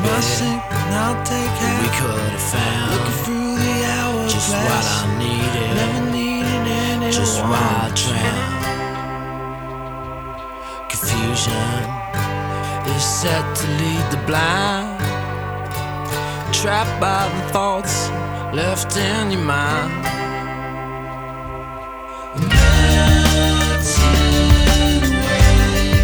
My sink and I'll take half. We could have found Looking through the hourglass. just what I needed. Never needed anyone. Just why I drown. Confusion is set to lead the blind. Trapped by the thoughts left in your mind.